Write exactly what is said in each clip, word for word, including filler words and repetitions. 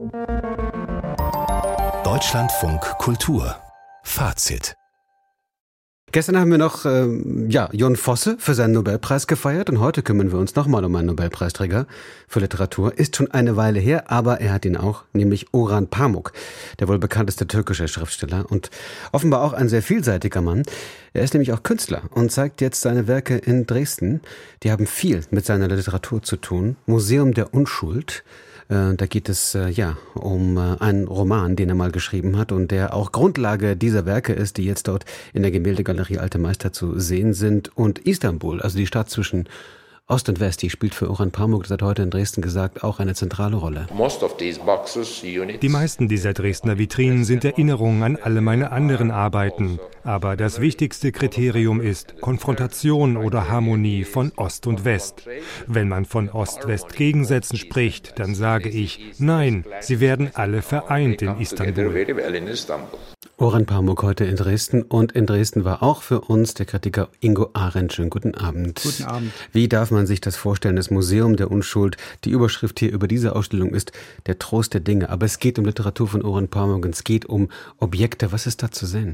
Deutschlandfunk Kultur Fazit. Gestern haben wir noch ähm, ja, Jon Fosse für seinen Nobelpreis gefeiert und heute kümmern wir uns nochmal um einen Nobelpreisträger für Literatur. Ist schon eine Weile her, aber er hat ihn auch, nämlich Orhan Pamuk, der wohl bekannteste türkische Schriftsteller und offenbar auch ein sehr vielseitiger Mann. Er ist nämlich auch Künstler und zeigt jetzt seine Werke in Dresden. Die haben viel mit seiner Literatur zu tun. Museum der Unschuld. Da geht es äh, ja um äh, einen Roman, den er mal geschrieben hat und der auch Grundlage dieser Werke ist, die jetzt dort in der Gemäldegalerie Alte Meister zu sehen sind. Und Istanbul, also die Stadt zwischen Ost und West, die spielt für Orhan Pamuk, das hat heute in Dresden gesagt, auch eine zentrale Rolle. Die meisten dieser Dresdner Vitrinen sind Erinnerungen an alle meine anderen Arbeiten. Aber das wichtigste Kriterium ist Konfrontation oder Harmonie von Ost und West. Wenn man von Ost-West-Gegensätzen spricht, dann sage ich, nein, sie werden alle vereint in Istanbul. Orhan Pamuk heute in Dresden und in Dresden war auch für uns der Kritiker Ingo Arendt. Schönen guten Abend. Guten Abend. Wie darf man sich das vorstellen, das Museum der Unschuld? Die Überschrift hier über diese Ausstellung ist der Trost der Dinge. Aber es geht um Literatur von Orhan Pamuk, es geht um Objekte. Was ist da zu sehen?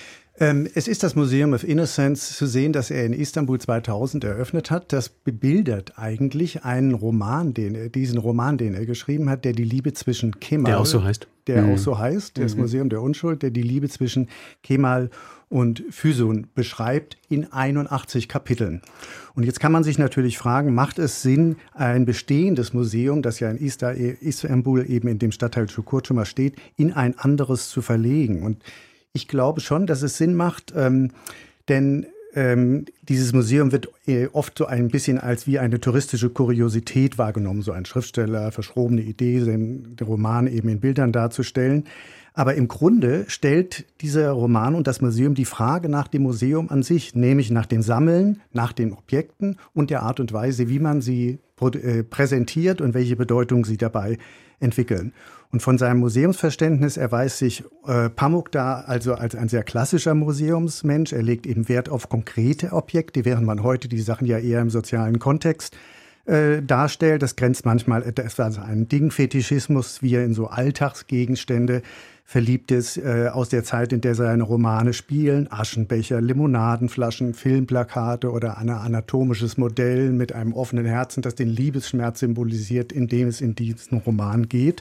Es ist das Museum of Innocence zu sehen, das er in Istanbul zweitausend eröffnet hat. Das bebildert eigentlich einen Roman, den er, diesen Roman, den er geschrieben hat, der die Liebe zwischen Kemal, der auch so heißt, der mhm. auch so heißt, das mhm. Museum der Unschuld, der die Liebe zwischen Kemal und Füsun beschreibt in einundachtzig Kapiteln. Und jetzt kann man sich natürlich fragen, macht es Sinn, ein bestehendes Museum, das ja in Istanbul eben in dem Stadtteil Çukurcuma steht, in ein anderes zu verlegen? Und ich glaube schon, dass es Sinn macht, ähm, denn ähm, dieses Museum wird äh, oft so ein bisschen als wie eine touristische Kuriosität wahrgenommen, so ein Schriftsteller, verschrobene Idee, den, den Roman eben in Bildern darzustellen. Aber im Grunde stellt dieser Roman und das Museum die Frage nach dem Museum an sich, nämlich nach dem Sammeln, nach den Objekten und der Art und Weise, wie man sie äh, präsentiert und welche Bedeutung sie dabei entwickeln. Und von seinem Museumsverständnis erweist sich äh, Pamuk da also als ein sehr klassischer Museumsmensch. Er legt eben Wert auf konkrete Objekte, während man heute die Sachen ja eher im sozialen Kontext äh, darstellt. Das grenzt manchmal etwas an einen Dingfetischismus, wie er in so Alltagsgegenstände verliebt ist, äh, aus der Zeit, in der seine Romane spielen. Aschenbecher, Limonadenflaschen, Filmplakate oder ein anatomisches Modell mit einem offenen Herzen, das den Liebesschmerz symbolisiert, in dem es in diesen Roman geht.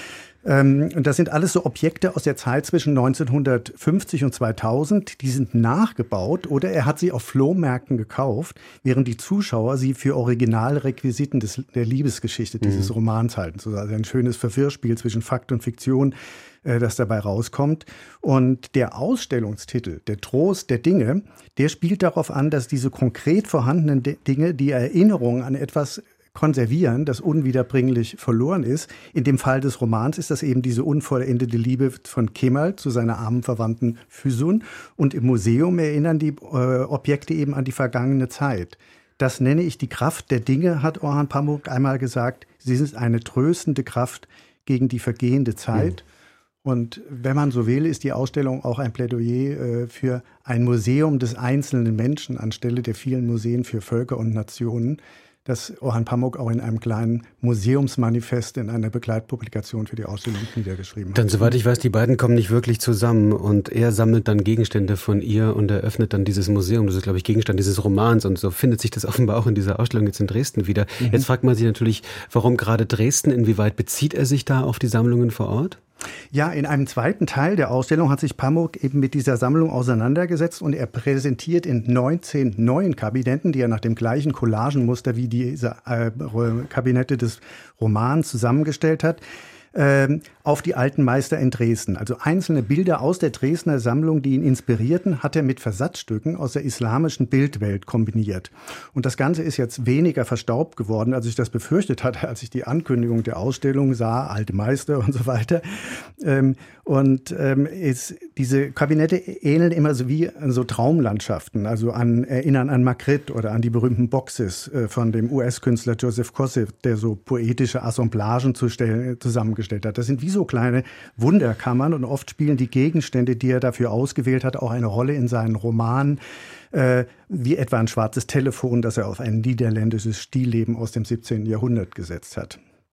Ähm, und das sind alles so Objekte aus der Zeit zwischen neunzehnhundertfünfzig und zweitausend. Die sind nachgebaut oder er hat sie auf Flohmärkten gekauft, während die Zuschauer sie für Originalrequisiten des, der Liebesgeschichte dieses mhm. Romans halten. So also ein schönes Verwirrspiel zwischen Fakt und Fiktion, äh, das dabei rauskommt. Und der Ausstellungstitel, der Trost der Dinge, der spielt darauf an, dass diese konkret vorhandenen De- Dinge die Erinnerung an etwas konservieren, das unwiederbringlich verloren ist. In dem Fall des Romans ist das eben diese unvollendete Liebe von Kemal zu seiner armen Verwandten Füsun. Und im Museum erinnern die äh, Objekte eben an die vergangene Zeit. Das nenne ich die Kraft der Dinge, hat Orhan Pamuk einmal gesagt. Sie sind eine tröstende Kraft gegen die vergehende Zeit. Mhm. Und wenn man so will, ist die Ausstellung auch ein Plädoyer äh, für ein Museum des einzelnen Menschen anstelle der vielen Museen für Völker und Nationen, das Orhan Pamuk auch in einem kleinen Museumsmanifest in einer Begleitpublikation für die Ausstellung niedergeschrieben hat. Dann, soweit ich weiß, die beiden kommen nicht wirklich zusammen und er sammelt dann Gegenstände von ihr und eröffnet dann dieses Museum. Das ist, glaube ich, Gegenstand dieses Romans und so findet sich das offenbar auch in dieser Ausstellung jetzt in Dresden wieder. Mhm. Jetzt fragt man sich natürlich, warum gerade Dresden? Inwieweit bezieht er sich da auf die Sammlungen vor Ort? Ja, in einem zweiten Teil der Ausstellung hat sich Pamuk eben mit dieser Sammlung auseinandergesetzt und er präsentiert in neunzehn neuen Kabinetten, die er nach dem gleichen Collagenmuster wie diese äh, Kabinette des Romans zusammengestellt hat, äh, auf die alten Meister in Dresden. Also einzelne Bilder aus der Dresdner Sammlung, die ihn inspirierten, hat er mit Versatzstücken aus der islamischen Bildwelt kombiniert. Und das Ganze ist jetzt weniger verstaubt geworden, als ich das befürchtet hatte, als ich die Ankündigung der Ausstellung sah, alte Meister und so weiter. Ähm, und ähm, ist, diese Kabinette ähneln immer so wie so Traumlandschaften, also an, erinnern an Magritte oder an die berühmten Boxes äh, von dem U S-Künstler Joseph Koseff, der so poetische Assemblagen zu stellen, zusammengestellt hat. Das sind wie so kleine Wunderkammern und oft spielen die Gegenstände, die er dafür ausgewählt hat, auch eine Rolle in seinen Romanen, äh, wie etwa ein schwarzes Telefon, das er auf ein niederländisches Stillleben aus dem siebzehnten Jahrhundert gesetzt hat.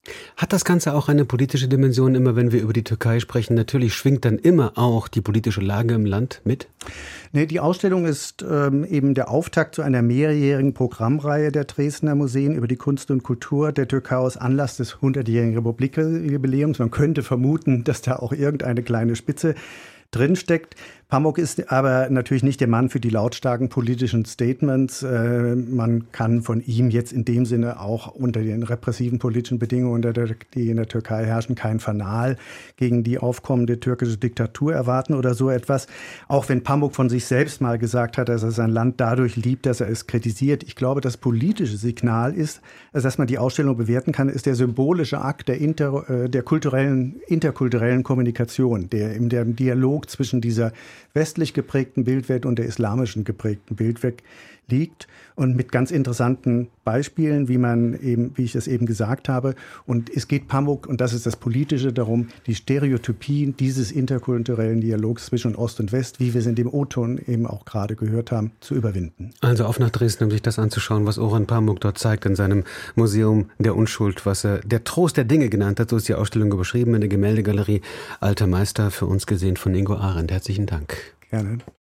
Hat das Ganze auch eine politische Dimension? Immer wenn wir über die Türkei sprechen, natürlich schwingt dann immer auch die politische Lage im Land mit? Nee, die Ausstellung ist ähm, eben der Auftakt zu einer mehrjährigen Programmreihe der Dresdner Museen über die Kunst und Kultur der Türkei aus Anlass des hundertjährigen Republikjubiläums. Man könnte vermuten, dass da auch irgendeine kleine Spitze drinsteckt. Pamuk ist aber natürlich nicht der Mann für die lautstarken politischen Statements. Äh, man kann von ihm jetzt in dem Sinne auch unter den repressiven politischen Bedingungen, die in der Türkei herrschen, kein Fanal gegen die aufkommende türkische Diktatur erwarten oder so etwas. Auch wenn Pamuk von sich selbst mal gesagt hat, dass er sein Land dadurch liebt, dass er es kritisiert. Ich glaube, das politische Signal ist, also dass man die Ausstellung bewerten kann, ist der symbolische Akt der, inter, der kulturellen, interkulturellen Kommunikation, der in dem Dialog zwischen dieser westlich geprägten Bildwelt und der islamischen geprägten Bildwelt liegt und mit ganz interessanten Beispielen, wie man eben, wie ich es eben gesagt habe. Und es geht Pamuk, und das ist das Politische, darum, die Stereotypien dieses interkulturellen Dialogs zwischen Ost und West, wie wir es in dem O-Ton eben auch gerade gehört haben, zu überwinden. Also auf nach Dresden, um sich das anzuschauen, was Orhan Pamuk dort zeigt in seinem Museum der Unschuld, was er der Trost der Dinge genannt hat. So ist die Ausstellung beschrieben in der Gemäldegalerie Alter Meister, für uns gesehen von Ingo Arendt. Herzlichen Dank. Gerne.